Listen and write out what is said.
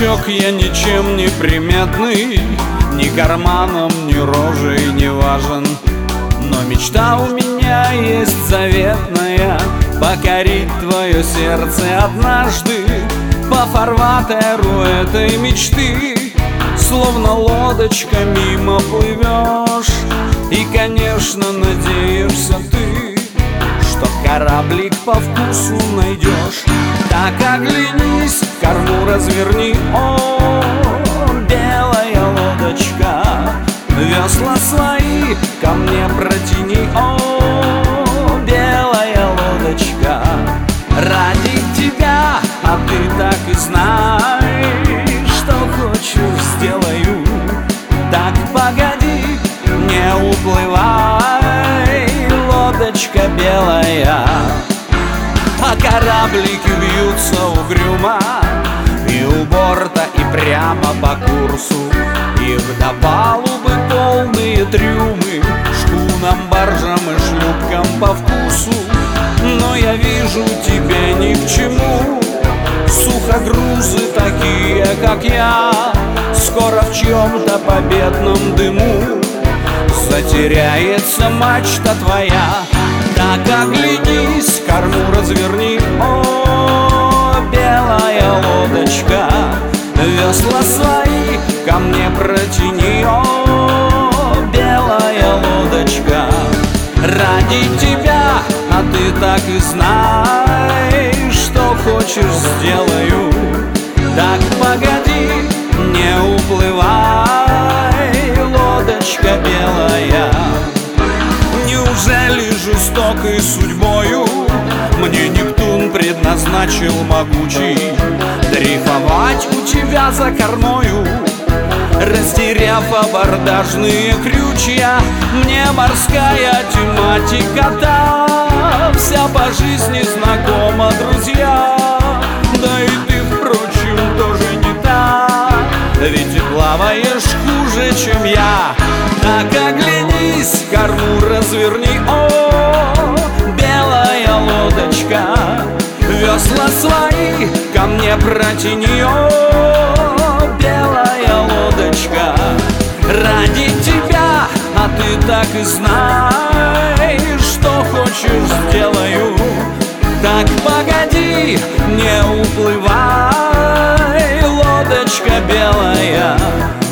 дурачок, я ничем не приметный, ни карманом, ни рожей не важен. Но мечта у меня есть заветная — покорить твое сердце однажды по фарватеру этой мечты. Словно лодочка мимо плывешь, и, конечно, надеешься ты, что кораблик по вкусу найдешь. Так оглянись, корму разверни, о, белая лодочка, весла свои ко мне протяни, о, белая лодочка. Ради тебя, а ты так и знай, что хочешь сделаю. Так погоди, не уплывай, лодочка белая. А кораблики вьются угрюмо и у борта, и прямо по курсу. Их до палубы полные трюмы, шхунам, баржам и шлюпкам по вкусу. Но я вижу, тебе ни к чему сухогрузы такие, как я, скоро в чьем-то победном дыму затеряется мачта твоя. Так оглянись, корму разверни, о, белая лодочка, весла свои ко мне протяни, о, белая лодочка. Ради тебя, а ты так и знай, что хочешь сделаю. Так погоди, не уплывай, лодочка белая. Неужели жестокой судьбою мне Нептун предназначил могучий дрейфовать у тебя за кормою? Растеряв абордажные крючья, мне морская тематика-то вся по жизни знакома, друзья. Да и ты, впрочем, тоже не та, ведь и плаваешь хуже, чем я. Так оглянись, корму разверни, о, белая лодочка, весла свои ко мне протяни, о, белая лодочка. Ради тебя, а ты так и знай, что хочешь сделаю. Так погоди, не уплывай, лодочка белая.